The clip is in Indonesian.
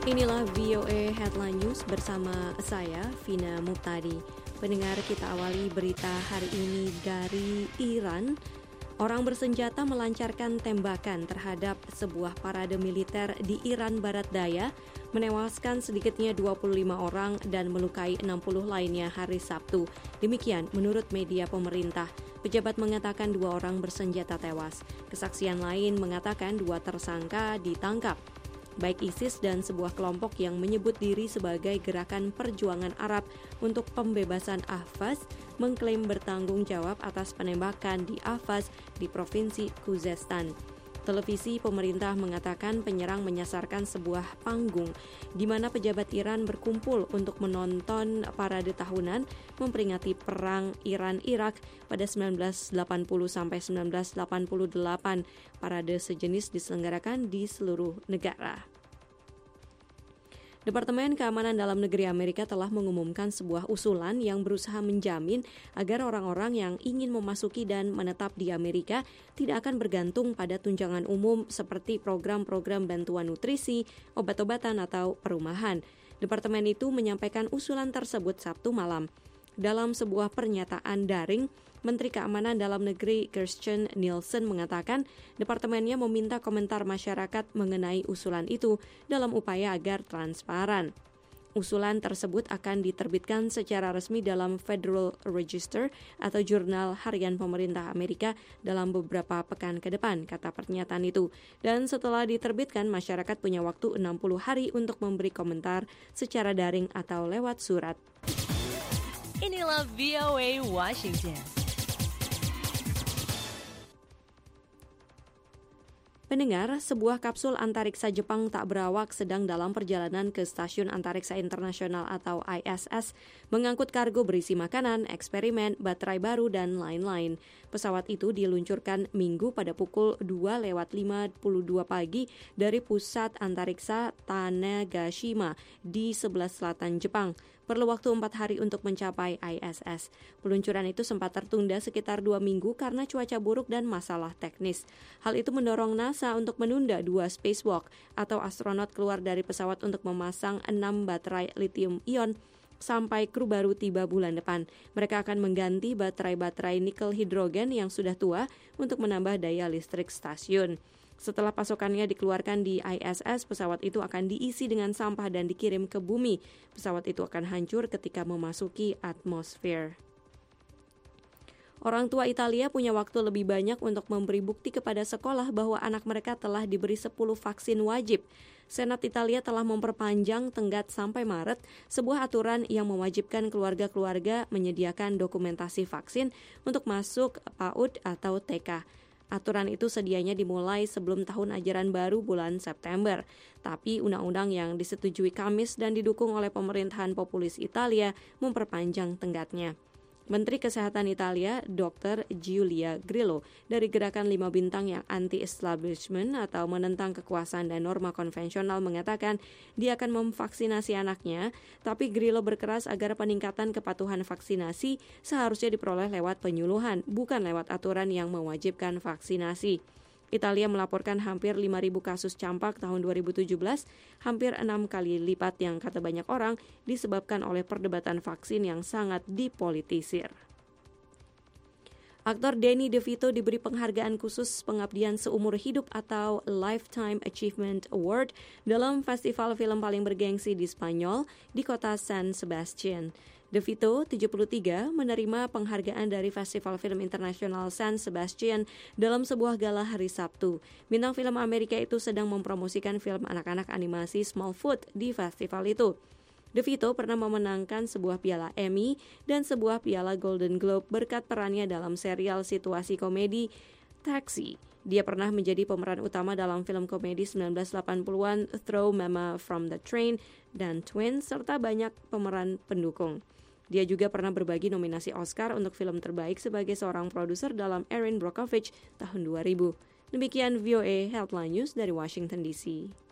Inilah VOA Headline News bersama saya, Vina Muptadi. Pendengar, kita awali berita hari ini dari Iran. Orang bersenjata melancarkan tembakan terhadap sebuah parade militer di Iran Barat Daya, menewaskan sedikitnya 25 orang dan melukai 60 lainnya hari Sabtu. Demikian menurut media pemerintah. Pejabat mengatakan 2 orang bersenjata tewas. Kesaksian lain mengatakan 2 tersangka ditangkap. Baik ISIS dan sebuah kelompok yang menyebut diri sebagai Gerakan Perjuangan Arab untuk Pembebasan Ahvaz mengklaim bertanggung jawab atas penembakan di Ahvaz di Provinsi Khuzestan. Televisi pemerintah mengatakan penyerang menyasarkan sebuah panggung di mana pejabat Iran berkumpul untuk menonton parade tahunan memperingati Perang Iran-Irak pada 1980 sampai 1988. Parade sejenis diselenggarakan di seluruh negara. Departemen Keamanan Dalam Negeri Amerika telah mengumumkan sebuah usulan yang berusaha menjamin agar orang-orang yang ingin memasuki dan menetap di Amerika tidak akan bergantung pada tunjangan umum seperti program-program bantuan nutrisi, obat-obatan, atau perumahan. Departemen itu menyampaikan usulan tersebut Sabtu malam. Dalam sebuah pernyataan daring, Menteri Keamanan Dalam Negeri Kirstjen Nielsen mengatakan departemennya meminta komentar masyarakat mengenai usulan itu dalam upaya agar transparan. Usulan tersebut akan diterbitkan secara resmi dalam Federal Register atau jurnal harian pemerintah Amerika dalam beberapa pekan ke depan, kata pernyataan itu. Dan setelah diterbitkan, masyarakat punya waktu 60 hari untuk memberi komentar secara daring atau lewat surat. Inilah VOA Washington. Pendengar, sebuah kapsul antariksa Jepang tak berawak sedang dalam perjalanan ke Stasiun Antariksa Internasional atau ISS mengangkut kargo berisi makanan, eksperimen, baterai baru, dan lain-lain. Pesawat itu diluncurkan Minggu pada pukul 2:52 pagi dari pusat antariksa Tanegashima di sebelah selatan Jepang. Perlu waktu 4 hari untuk mencapai ISS. Peluncuran itu sempat tertunda sekitar 2 minggu karena cuaca buruk dan masalah teknis. Hal itu mendorong NASA untuk menunda 2 spacewalk atau astronot keluar dari pesawat untuk memasang 6 baterai lithium-ion sampai kru baru tiba bulan depan. Mereka akan mengganti baterai-baterai nikel hidrogen yang sudah tua untuk menambah daya listrik stasiun. Setelah pasokannya dikeluarkan di ISS, pesawat itu akan diisi dengan sampah dan dikirim ke bumi. Pesawat itu akan hancur ketika memasuki atmosfer. Orang tua Italia punya waktu lebih banyak untuk memberi bukti kepada sekolah bahwa anak mereka telah diberi 10 vaksin wajib. Senat Italia telah memperpanjang tenggat sampai Maret sebuah aturan yang mewajibkan keluarga-keluarga menyediakan dokumentasi vaksin untuk masuk PAUD atau TK. Aturan itu sedianya dimulai sebelum tahun ajaran baru bulan September. Tapi undang-undang yang disetujui Kamis dan didukung oleh pemerintahan populis Italia memperpanjang tenggatnya. Menteri Kesehatan Italia, Dr. Giulia Grillo, dari Gerakan 5 Bintang yang anti-establishment atau menentang kekuasaan dan norma konvensional mengatakan dia akan memvaksinasi anaknya, tapi Grillo berkeras agar peningkatan kepatuhan vaksinasi seharusnya diperoleh lewat penyuluhan, bukan lewat aturan yang mewajibkan vaksinasi. Italia melaporkan hampir 5.000 kasus campak tahun 2017, hampir 6 kali lipat yang kata banyak orang disebabkan oleh perdebatan vaksin yang sangat dipolitisir. Aktor Danny DeVito diberi penghargaan khusus pengabdian seumur hidup atau Lifetime Achievement Award dalam festival film paling bergengsi di Spanyol di kota San Sebastian. DeVito, 73, menerima penghargaan dari Festival Film Internasional San Sebastian dalam sebuah gala hari Sabtu. Bintang film Amerika itu sedang mempromosikan film anak-anak animasi Smallfoot di festival itu. DeVito pernah memenangkan sebuah piala Emmy dan sebuah piala Golden Globe berkat perannya dalam serial situasi komedi Taxi. Dia pernah menjadi pemeran utama dalam film komedi 1980-an Throw Mama from the Train dan Twins, serta banyak pemeran pendukung. Dia juga pernah berbagi nominasi Oscar untuk film terbaik sebagai seorang produser dalam Erin Brockovich tahun 2000. Demikian VOA Headline News dari Washington DC.